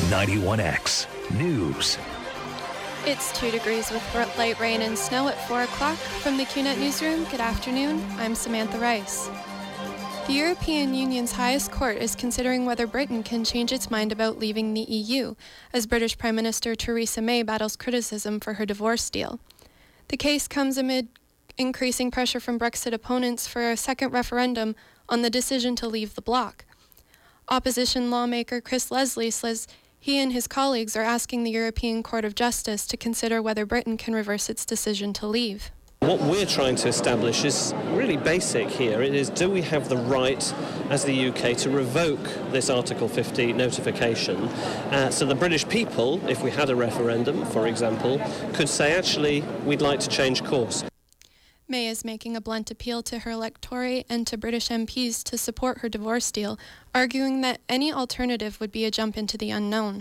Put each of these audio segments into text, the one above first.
91X News. It's 2 degrees with light rain and snow at 4 o'clock. From the QNet Newsroom, good afternoon. I'm Samantha Rice. The European Union's highest court is considering whether Britain can change its mind about leaving the EU, as British Prime Minister Theresa May battles criticism for her divorce deal. The case comes amid increasing pressure from Brexit opponents for a second referendum on the decision to leave the bloc. Opposition lawmaker Chris Leslie says he and his colleagues are asking the European Court of Justice to consider whether Britain can reverse its decision to leave. What we're trying to establish is really basic here. It is, do we have the right as the UK to revoke this Article 50 notification? So the British people, if we had a referendum, for example, could say, actually, we'd like to change course. May is making a blunt appeal to her electorate and to British MPs to support her divorce deal, arguing that any alternative would be a jump into the unknown.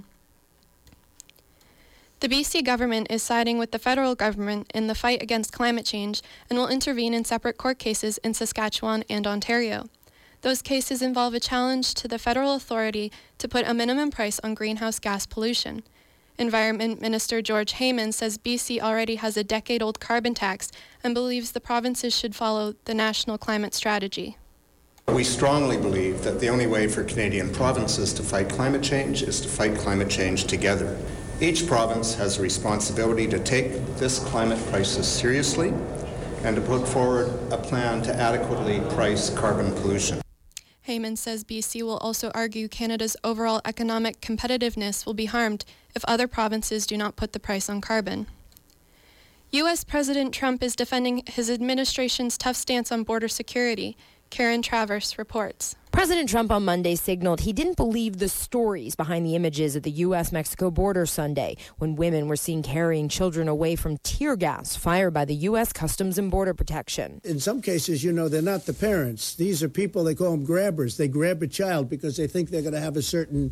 The BC government is siding with the federal government in the fight against climate change and will intervene in separate court cases in Saskatchewan and Ontario. Those cases involve a challenge to the federal authority to put a minimum price on greenhouse gas pollution. Environment Minister George Heyman says BC already has a decade-old carbon tax and believes the provinces should follow the national climate strategy. We strongly believe that the only way for Canadian provinces to fight climate change is to fight climate change together. Each province has a responsibility to take this climate crisis seriously and to put forward a plan to adequately price carbon pollution. Heyman says BC will also argue Canada's overall economic competitiveness will be harmed if other provinces do not put the price on carbon. U.S. President Trump is defending his administration's tough stance on border security. Karen Travers reports. President Trump on Monday signaled he didn't believe the stories behind the images at the U.S.-Mexico border Sunday when women were seen carrying children away from tear gas fired by the U.S. Customs and Border Protection. In some cases, they're not the parents. These are people, they call them grabbers. They grab a child because they think they're going to have a certain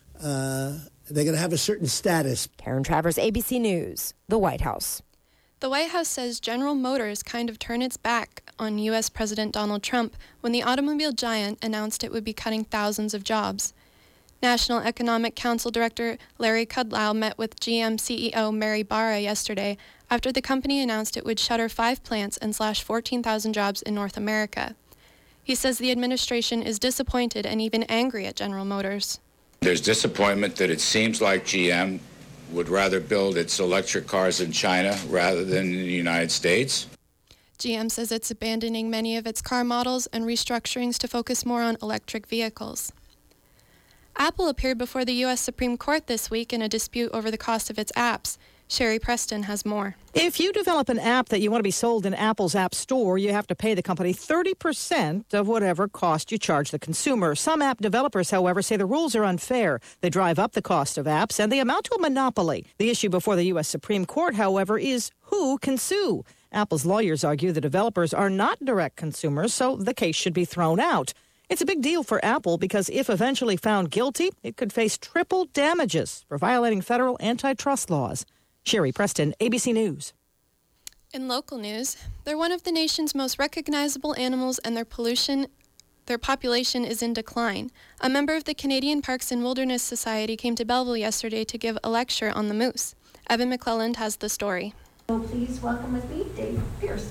status. Karen Travers, ABC News, the White House. The White House says General Motors kind of turned its back on U.S. President Donald Trump when the automobile giant announced it would be cutting thousands of jobs. National Economic Council Director Larry Kudlow met with GM CEO Mary Barra yesterday after the company announced it would shutter 5 plants and slash 14,000 jobs in North America. He says the administration is disappointed and even angry at General Motors. There's disappointment that it seems like GM would rather build its electric cars in China rather than in the United States. GM says it's abandoning many of its car models and restructurings to focus more on electric vehicles. Apple appeared before the U.S. Supreme Court this week in a dispute over the cost of its apps. Sherry Preston has more. If you develop an app that you want to be sold in Apple's App Store, you have to pay the company 30% of whatever cost you charge the consumer. Some app developers, however, say the rules are unfair. They drive up the cost of apps and they amount to a monopoly. The issue before the U.S. Supreme Court, however, is who can sue. Apple's lawyers argue the developers are not direct consumers, so the case should be thrown out. It's a big deal for Apple because if eventually found guilty, it could face triple damages for violating federal antitrust laws. Sherry Preston, ABC News. In local news, they're one of the nation's most recognizable animals and their population is in decline. A member of the Canadian Parks and Wilderness Society came to Belleville yesterday to give a lecture on the moose. Evan McClelland has the story. So please welcome with me Dave Pierce.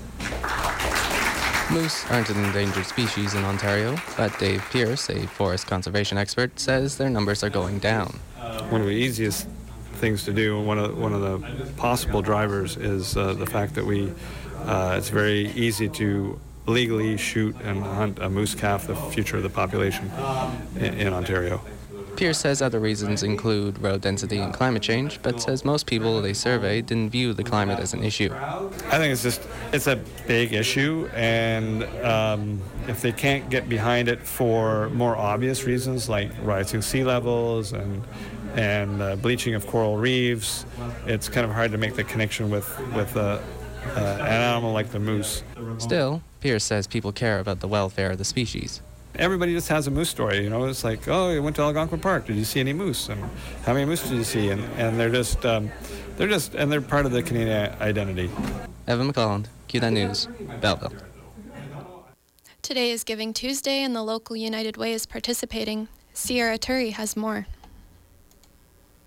Moose aren't an endangered species in Ontario, but Dave Pierce, a forest conservation expert, says their numbers are going down. One of the easiest things to do, one of the possible drivers is the fact that it's very easy to legally shoot and hunt a moose calf, the future of the population in Ontario. Pierce says other reasons include road density and climate change, but says most people they surveyed didn't view the climate as an issue. I think it's a big issue, and if they can't get behind it for more obvious reasons like rising sea levels and bleaching of coral reefs, it's kind of hard to make the connection with an animal like the moose. Still, Pierce says people care about the welfare of the species. Everybody just has a moose story, It's like, oh, you went to Algonquin Park. Did you see any moose? And how many moose did you see? And they're part of the Canadian identity. Evan McClelland, QNet News, Belleville. Today is Giving Tuesday, and the local United Way is participating. Sierra Turi has more.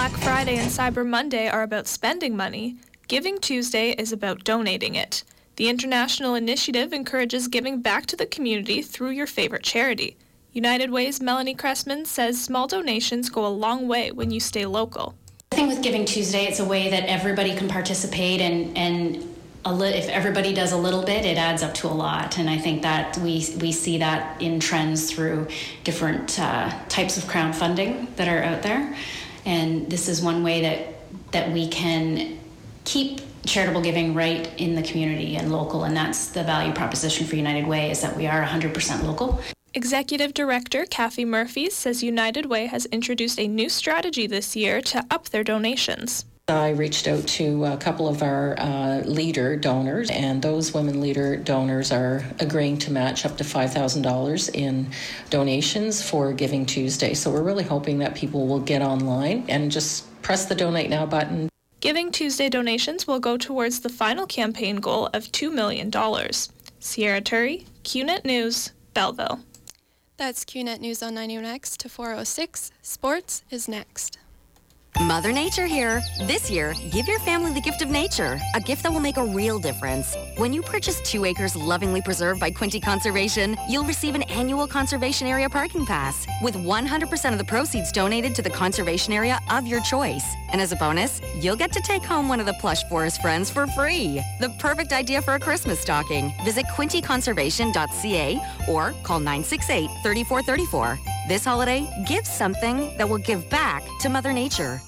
Black Friday and Cyber Monday are about spending money, Giving Tuesday is about donating it. The international initiative encourages giving back to the community through your favorite charity. United Way's Melanie Cressman says small donations go a long way when you stay local. I think with Giving Tuesday, it's a way that everybody can participate, and if everybody does a little bit, it adds up to a lot. And I think that we see that in trends through different types of crowdfunding that are out there. And this is one way that we can keep charitable giving right in the community and local. And that's the value proposition for United Way, is that we are 100% local. Executive Director Kathy Murphy says United Way has introduced a new strategy this year to up their donations. I reached out to a couple of our leader donors, and those women leader donors are agreeing to match up to $5,000 in donations for Giving Tuesday. So we're really hoping that people will get online and just press the Donate Now button. Giving Tuesday donations will go towards the final campaign goal of $2 million. Sierra Turry, QNet News, Belleville. That's QNet News on 91X to 4:06. Sports is next. Mother Nature here. This year, give your family the gift of nature, a gift that will make a real difference. When you purchase 2 acres lovingly preserved by Quinte Conservation, you'll receive an annual conservation area parking pass with 100% of the proceeds donated to the conservation area of your choice. And as a bonus, you'll get to take home one of the plush forest friends for free. The perfect idea for a Christmas stocking. Visit quinteconservation.ca or call 968-3434. This holiday, give something that will give back to Mother Nature.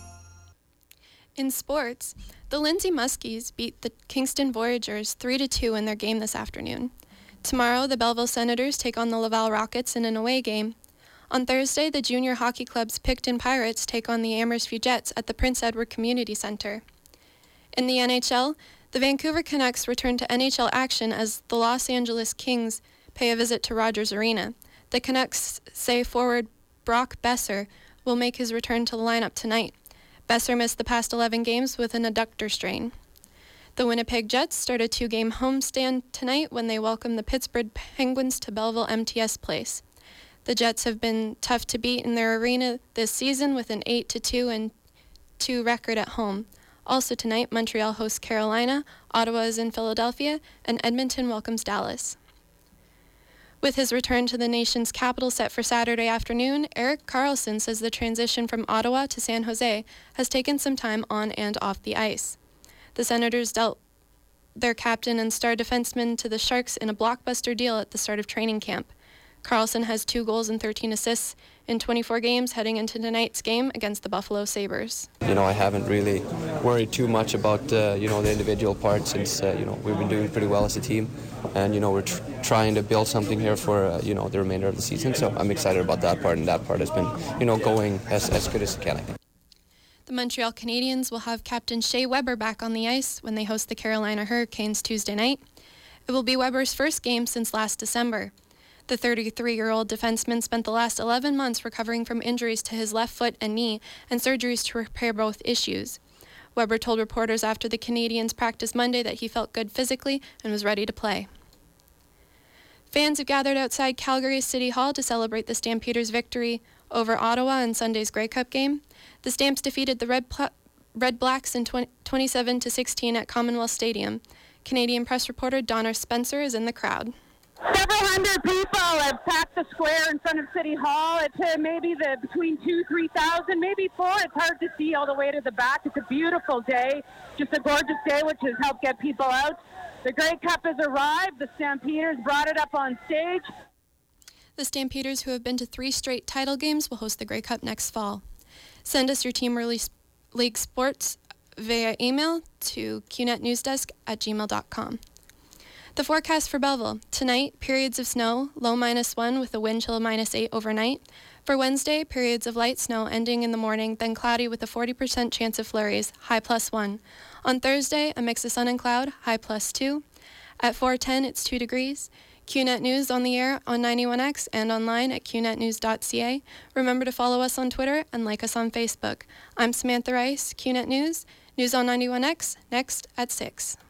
In sports, the Lindsay Muskies beat the Kingston Voyagers 3-2 in their game this afternoon. Tomorrow, the Belleville Senators take on the Laval Rockets in an away game. On Thursday, the junior hockey club's Picton Pirates take on the Amherst Jets at the Prince Edward Community Center. In the NHL, the Vancouver Canucks return to NHL action as the Los Angeles Kings pay a visit to Rogers Arena. The Canucks say forward Brock Besser will make his return to the lineup tonight. Besser missed the past 11 games with an adductor strain. The Winnipeg Jets start a 2-game homestand tonight when they welcome the Pittsburgh Penguins to Belleville MTS Place. The Jets have been tough to beat in their arena this season with an 8-2 record at home. Also tonight, Montreal hosts Carolina, Ottawa is in Philadelphia, and Edmonton welcomes Dallas. With his return to the nation's capital set for Saturday afternoon, Erik Karlsson says the transition from Ottawa to San Jose has taken some time on and off the ice. The Senators dealt their captain and star defenseman to the Sharks in a blockbuster deal at the start of training camp. Karlsson has 2 goals and 13 assists in 24 games heading into tonight's game against the Buffalo Sabres. I haven't really worried too much about, the individual parts since, we've been doing pretty well as a team. And, we're trying to build something here for, the remainder of the season. So I'm excited about that part, and that part has been, going as good as it can, I think. The Montreal Canadiens will have captain Shea Weber back on the ice when they host the Carolina Hurricanes Tuesday night. It will be Weber's first game since last December. The 33-year-old defenseman spent the last 11 months recovering from injuries to his left foot and knee and surgeries to repair both issues. Weber told reporters after the Canadiens practiced Monday that he felt good physically and was ready to play. Fans have gathered outside Calgary City Hall to celebrate the Stampeders' victory over Ottawa in Sunday's Grey Cup game. The Stamps defeated the Red Blacks in 27-16 at Commonwealth Stadium. Canadian press reporter Donna Spencer is in the crowd. Several hundred people have packed the square in front of City Hall. It's maybe between 2,000-3,000, maybe 4. It's hard to see all the way to the back. It's a beautiful day, just a gorgeous day, which has helped get people out. The Grey Cup has arrived. The Stampeders brought it up on stage. The Stampeders, who have been to 3 straight title games, will host the Grey Cup next fall. Send us your team release league sports via email to qnetnewsdesk@gmail.com. The forecast for Belleville. Tonight, periods of snow, low -1 with a wind chill of -8 overnight. For Wednesday, periods of light snow ending in the morning, then cloudy with a 40% chance of flurries, high +1. On Thursday, a mix of sun and cloud, high +2. At 4:10, it's 2 degrees. QNet News on the air on 91X and online at qnetnews.ca. Remember to follow us on Twitter and like us on Facebook. I'm Samantha Rice, QNet News. News on 91X, next at 6.